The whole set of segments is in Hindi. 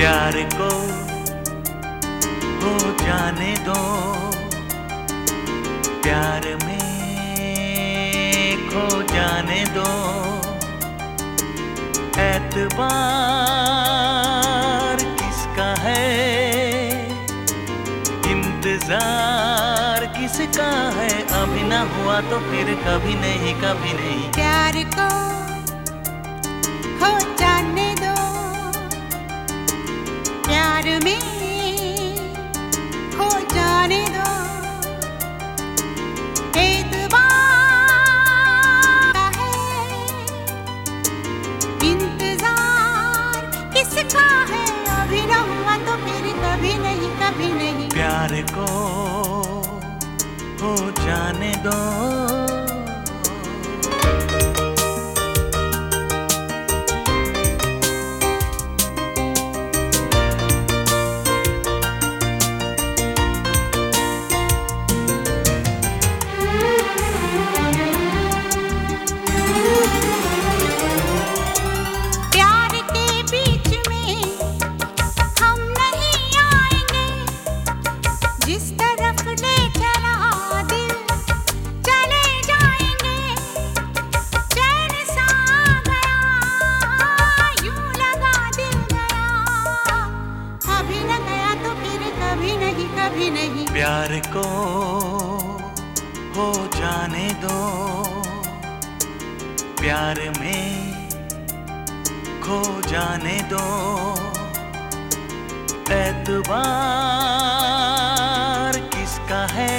प्यार को हो जाने दो, प्यार में खो जाने दो। एतबार किसका है, इंतजार किसका है। अभी ना हुआ तो फिर कभी नहीं, कभी नहीं। प्यार को हो जाने दो, प्यार में हो जाने दो। एतबार है, इंतजार किसका है। अभी ना हुआ तो फिर कभी नहीं, कभी नहीं। प्यार को हो जाने दो। प्यार को हो जाने दो, प्यार में खो जाने दो। एतबार किसका है,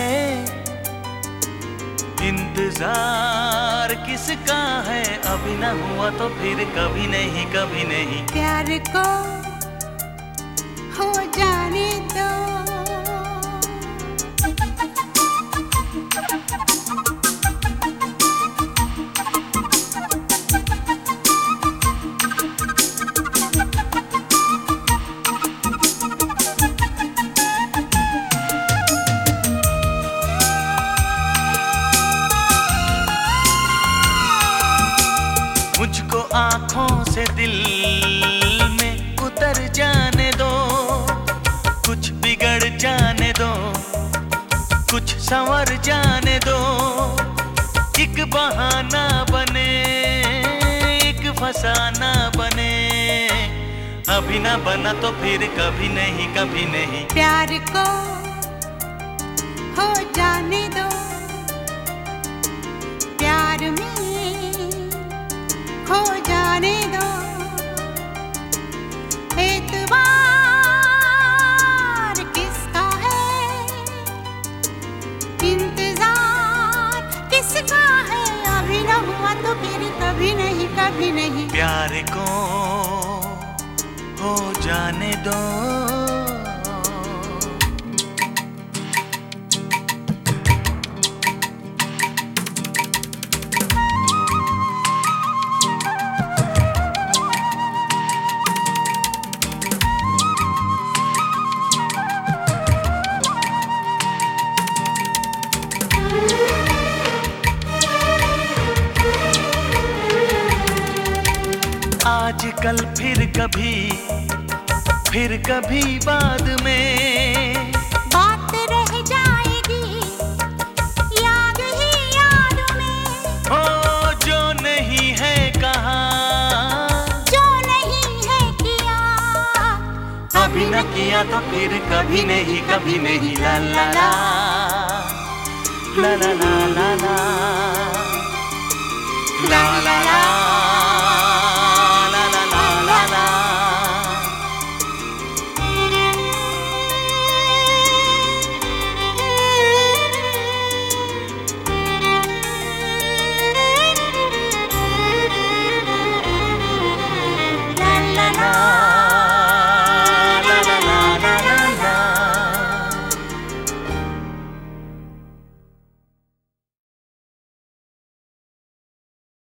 इंतजार किसका है। अभी ना हुआ तो फिर कभी नहीं, कभी नहीं। प्यार को हो जाने दो। मुझको आँखों से दिल में उतर जाने दो, कुछ बिगड़ जाने दो, कुछ संवर जाने दो। एक बहाना बने, एक फसाना बने। अभी ना बना तो फिर कभी नहीं, कभी नहीं। प्यार को हो जाने दो, प्यार में हो जाने दो। एतबार किसका है, इंतजार किसका है। अभी ना हुआ तो फिर कभी नहीं, कभी नहीं। प्यार को हो जाने दो। आजकल फिर कभी बाद में बात रह जाएगी, याद ही याद में। हो जो नहीं है कहा, जो नहीं है किया, अभी न किया तो फिर कभी नहीं, कभी नहीं। ला ला ला ला ला ला ला ला ला ला ला।